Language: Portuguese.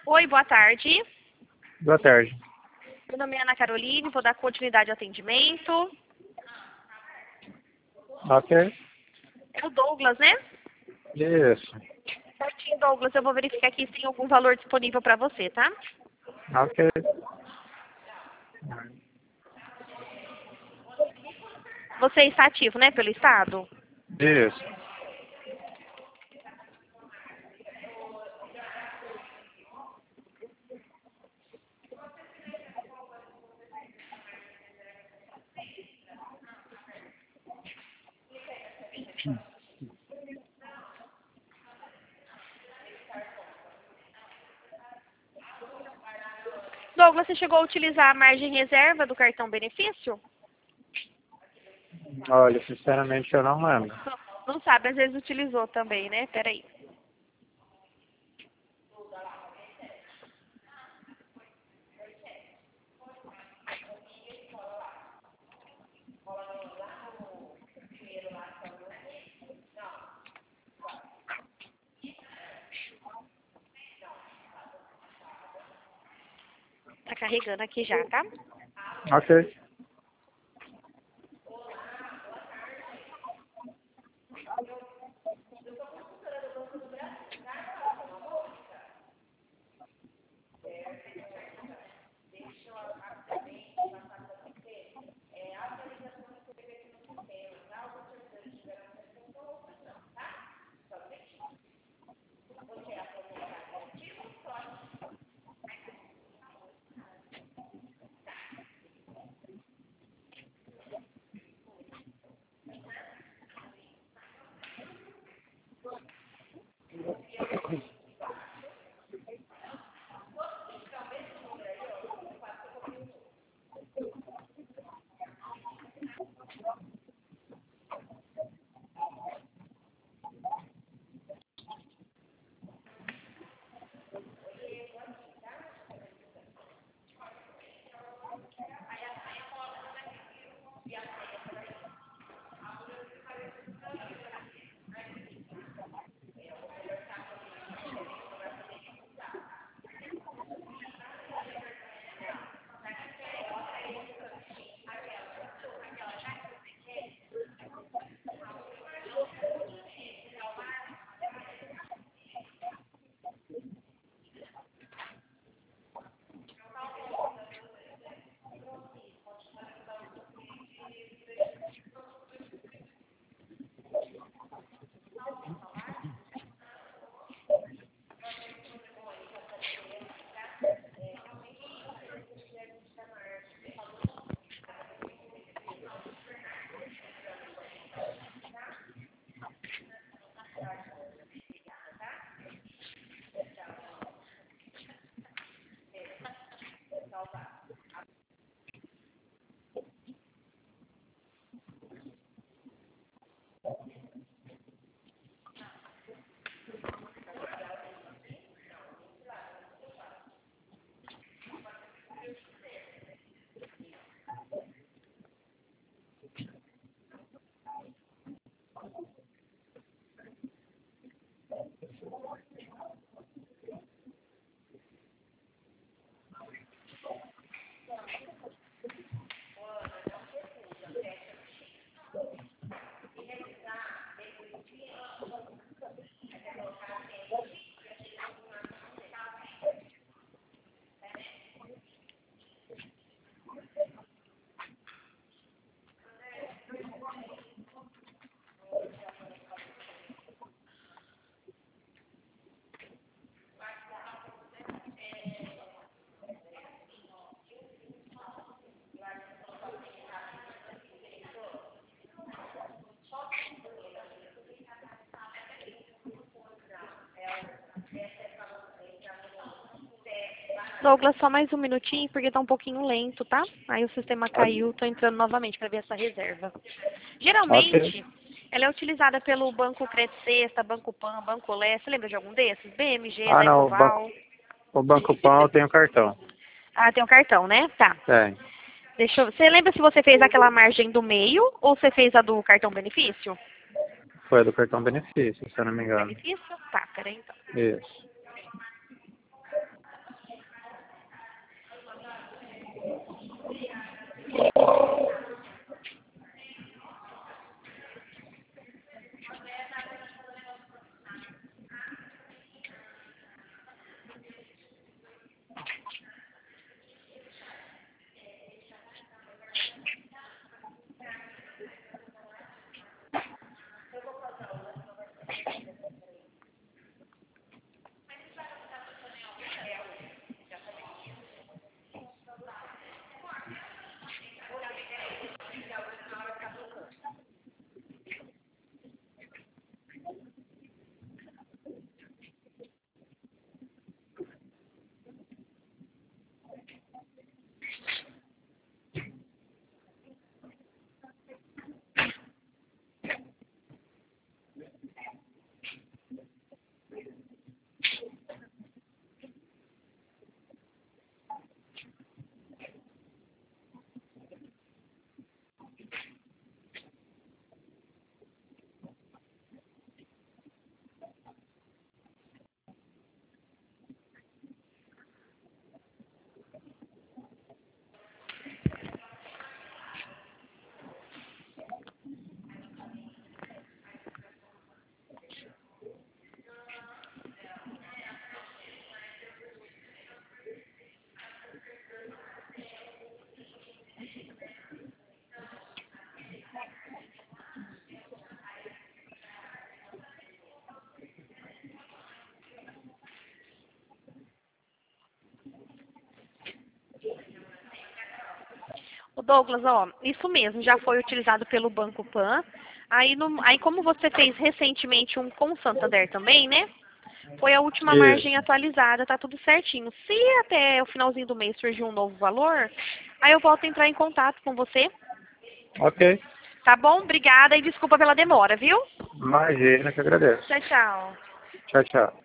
Oi, boa tarde. Boa tarde. Meu nome é Ana Caroline, vou dar continuidade ao atendimento. Ok. É o Douglas, né? Isso. Certinho, Douglas. Eu vou verificar aqui se tem algum valor disponível para você, tá? Ok. Você está ativo, né, pelo Estado? Isso. Douglas, você chegou a utilizar a margem reserva do cartão benefício? Olha, sinceramente eu não lembro. Não sabe, às vezes utilizou também, né? Peraí. Tá carregando aqui já, tá? Ok. Douglas, só mais um minutinho, porque tá um pouquinho lento, tá? Aí o sistema caiu, tô entrando novamente para ver essa reserva. Ok. Geralmente, ela é utilizada pelo Banco Credit Sexta, Banco Pan, Banco Lé. Você lembra de algum desses? BMG, Ah, da não. Ecoval. O Banco Pão eu tenho cartão. Ah, tem um cartão, né? Tá. Tem. Você lembra se você fez aquela margem do meio ou você fez a do cartão benefício? Foi do cartão benefício, se eu não me engano. Benefício? Tá, peraí então. Isso. O Douglas, ó, isso mesmo, já foi utilizado pelo Banco Pan. Aí, aí como você fez recentemente um com o Santander também, né? Foi a última margem Isso. atualizada, tá tudo certinho. Se até o finalzinho do mês surgir um novo valor, aí eu volto a entrar em contato com você. Ok. Tá bom? Obrigada e desculpa pela demora, viu? Imagina que agradeço. Tchau, tchau. Tchau, tchau.